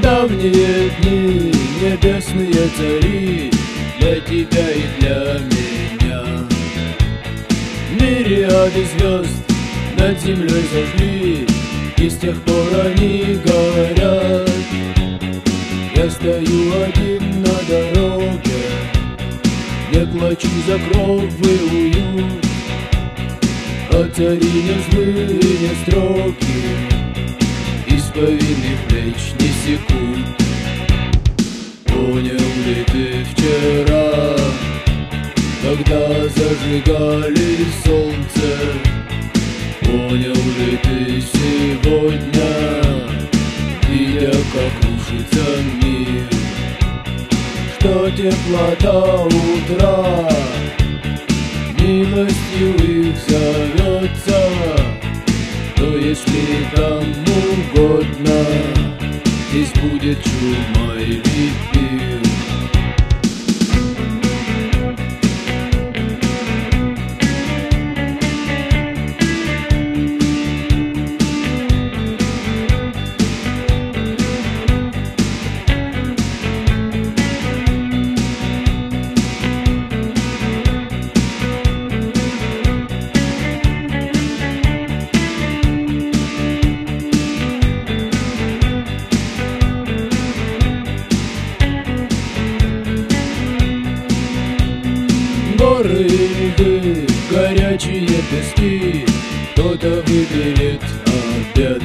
давние дни, небесные цари, для тебя и для меня. Мириады звезд над землей зажгли, и с тех пор они горят. Я стою один на дороге, не плачу за кровный уют, а цари не злые, не строгие, исповедных плеч не секут. Понял ли ты вчера, когда зажигали солнце? Понял ли ты сегодня, видя, как рушится мир, что теплота утра милостью их зовется? То если кому угодно, здесь будет чума или пир. Горы и льды, горячие пески, кто-то выберет обед.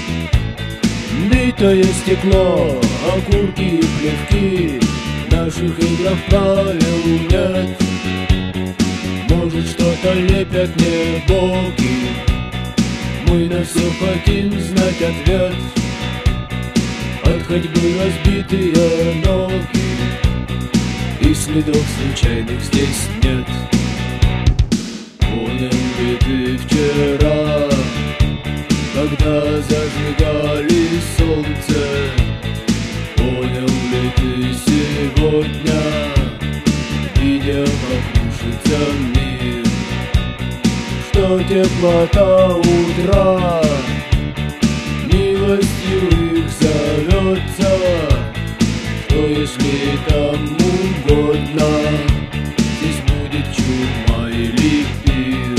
Битое стекло, окурки и плевки, наших играх правил нет. Может, что-то лепят не боги, мы на все хотим знать ответ. От ходьбы разбитые ноги, и следов случайных здесь нет. Понял ли ты вчера, когда зажигали солнце? Понял ли ты сегодня, видя, как рушится мир, что теплота утра милостью их зовется? Что если кому угодно, здесь будет чума или пир.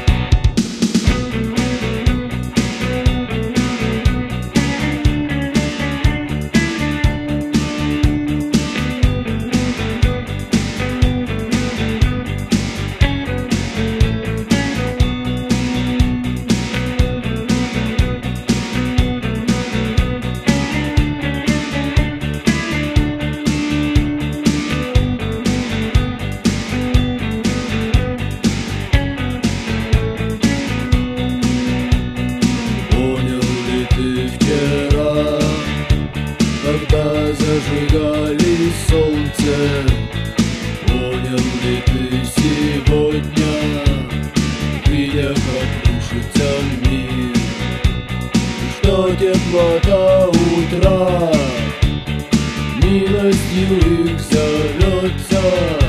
Когда зажигали солнце, понял ли ты сегодня, видя, как рушится мир, что теплота утра милостью их зовется?